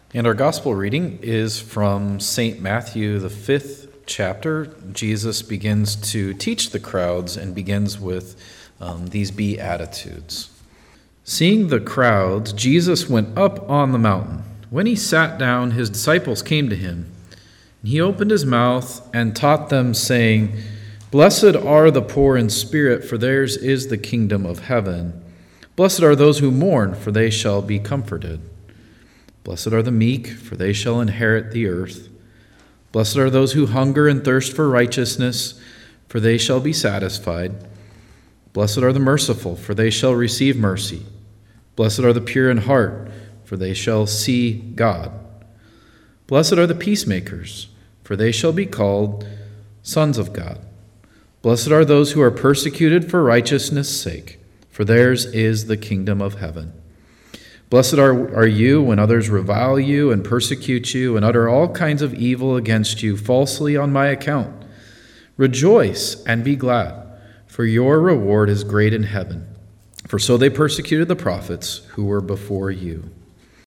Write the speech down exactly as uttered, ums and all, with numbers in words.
And our gospel reading is from Saint Matthew, the fifth chapter. Jesus begins to teach the crowds and begins with um, these Beatitudes. Seeing the crowds, Jesus went up on the mountain. When he sat down, his disciples came to him. He opened his mouth and taught them, saying, "Blessed are the poor in spirit, for theirs is the kingdom of heaven. Blessed are those who mourn, for they shall be comforted. Blessed are the meek, for they shall inherit the earth. Blessed are those who hunger and thirst for righteousness, for they shall be satisfied. Blessed are the merciful, for they shall receive mercy. Blessed are the pure in heart, for they shall see God. Blessed are the peacemakers, for they shall be called sons of God. Blessed are those who are persecuted for righteousness' sake, for theirs is the kingdom of heaven. Blessed are, are you when others revile you and persecute you and utter all kinds of evil against you falsely on my account. Rejoice and be glad, for your reward is great in heaven. For so they persecuted the prophets who were before you."